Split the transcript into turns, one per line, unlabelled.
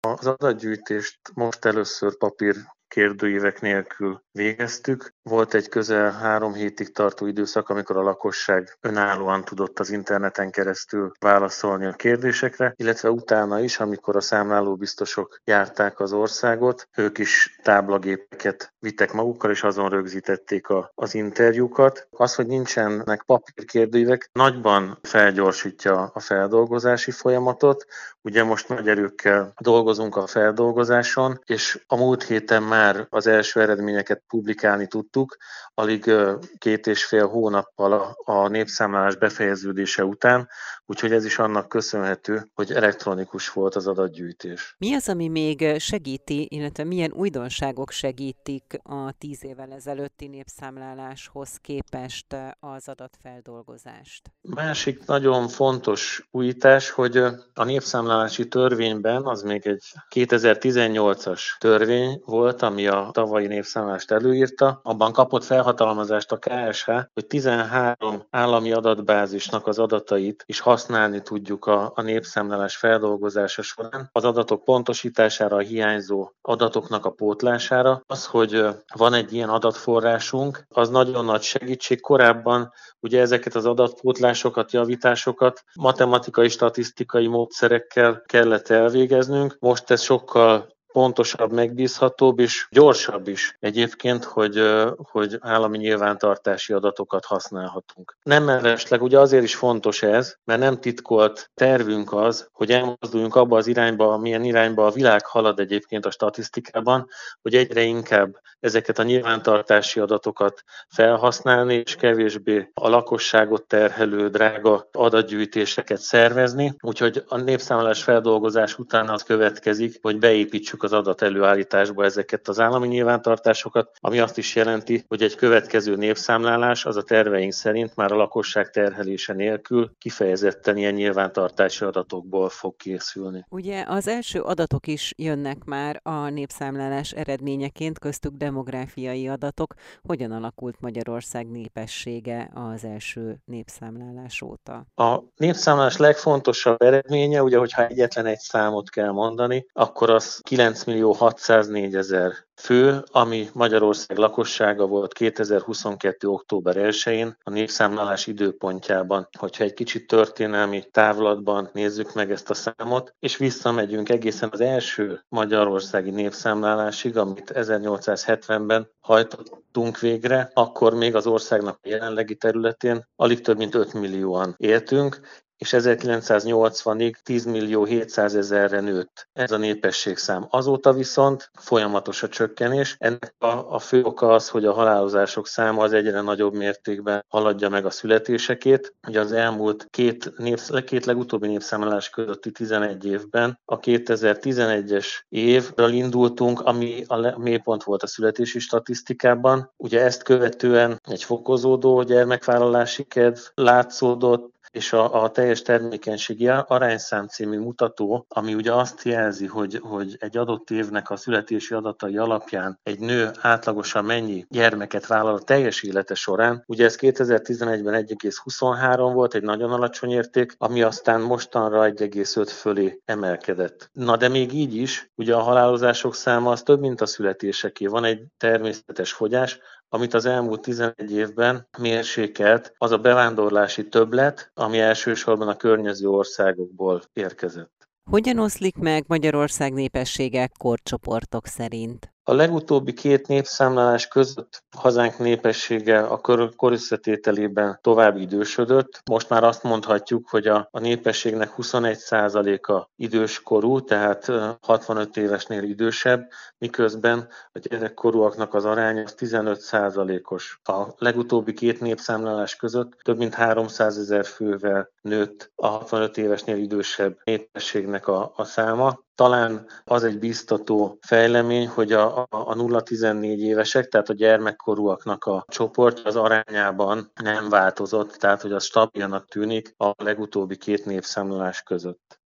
Az adatgyűjtést most először papír kérdőívek nélkül végeztük. Volt egy közel 3 hétig tartó időszak, amikor a lakosság önállóan tudott az interneten keresztül válaszolni a kérdésekre, illetve utána is, amikor a számlálóbiztosok járták az országot, ők is táblagépeket vittek magukkal, és azon rögzítették az interjúkat. Az, hogy nincsenek papírkérdőívek, nagyban felgyorsítja a feldolgozási folyamatot. Ugye most nagy erőkkel dolgozunk a feldolgozáson, és a múlt héten már az első eredményeket publikálni tudtuk, alig 2,5 hónappal a népszámlálás befejeződése után, úgyhogy ez is annak köszönhető, hogy elektronikus volt az adatgyűjtés.
Mi az, ami még segíti, illetve milyen újdonságok segítik a 10 évvel ezelőtti népszámláláshoz képest az adatfeldolgozást?
Másik nagyon fontos újítás, hogy a népszámlálási törvényben, az még egy 2018-as törvény volt, ami a tavalyi népszámlálást előírta, abban kapott felhatalmazást a KSH, hogy 13 állami adatbázisnak az adatait is használni tudjuk a népszámlálás feldolgozása során, az adatok pontosítására, a hiányzó adatoknak a pótlására. Az, hogy van egy ilyen adatforrásunk, az nagyon nagy segítség. Korábban ugye ezeket az adatpótlásokat, javításokat matematikai, statisztikai módszerekkel kellett elvégeznünk. Most ez sokkal pontosabb, megbízhatóbb és gyorsabb is egyébként, hogy állami nyilvántartási adatokat használhatunk. Nem mellesleg ugye azért is fontos ez, mert nem titkolt tervünk az, hogy elmozduljunk abba az irányba, milyen irányba a világ halad egyébként a statisztikában, hogy egyre inkább ezeket a nyilvántartási adatokat felhasználni, és kevésbé a lakosságot terhelő drága adatgyűjtéseket szervezni. Úgyhogy a népszámlálás feldolgozás után az következik, hogy beépítsük az adat előállításba ezeket az állami nyilvántartásokat, ami azt is jelenti, hogy egy következő népszámlálás az a terveink szerint már a lakosság terhelése nélkül kifejezetten ilyen nyilvántartási adatokból fog készülni.
Ugye az első adatok is jönnek már a népszámlálás eredményeként, köztük demográfiai adatok. Hogyan alakult Magyarország népessége az első népszámlálás óta?
A népszámlálás legfontosabb eredménye, ugye, hogyha egyetlen egy számot kell mondani, akkor az 9.604.000 fő, ami Magyarország lakossága volt 2022. október 1-én a népszámlálás időpontjában. Hogyha egy kicsit történelmi távlatban nézzük meg ezt a számot, és visszamegyünk egészen az első magyarországi népszámlálásig, amit 1870-ben hajtottunk végre, akkor még az országnak a jelenlegi területén alig több mint 5 millióan éltünk, és 1980-ig 10.700.000-re nőtt ez a népességszám. Azóta viszont folyamatos a csökkenés. Ennek a fő oka az, hogy a halálozások száma az egyre nagyobb mértékben haladja meg a születésekét. Ugye az elmúlt két legutóbbi népszámlálás közötti 11 évben a 2011-es évről indultunk, ami a mélypont volt a születési statisztikában. Ugye ezt követően egy fokozódó gyermekvállalási kedv látszódott, és a teljes termékenységi arányszám című mutató, ami ugye azt jelzi, hogy egy adott évnek a születési adatai alapján egy nő átlagosan mennyi gyermeket vállal a teljes élete során. Ugye ez 2011-ben 1,23 volt, egy nagyon alacsony érték, ami aztán mostanra 1,5 fölé emelkedett. Na de még így is, ugye a halálozások száma az több, mint a születéseké. Van egy természetes fogyás, amit az elmúlt 11 évben mérsékelt, az a bevándorlási többlet, ami elsősorban a környező országokból érkezett.
Hogyan oszlik meg Magyarország népessége korcsoportok szerint?
A legutóbbi 2 népszámlálás között hazánk népessége a kor összetételében tovább idősödött. Most már azt mondhatjuk, hogy a népességnek 21%-a időskorú, tehát 65 évesnél idősebb, miközben a gyerekkorúaknak az aránya 15%-os. A legutóbbi 2 népszámlálás között több mint 300.000 fővel nőtt a 65 évesnél idősebb népességnek a száma. Talán az egy biztató fejlemény, hogy a 0-14 évesek, tehát a gyermekkorúaknak a csoport az arányában nem változott, tehát hogy az stabilnak tűnik a legutóbbi 2 népszámlálás között.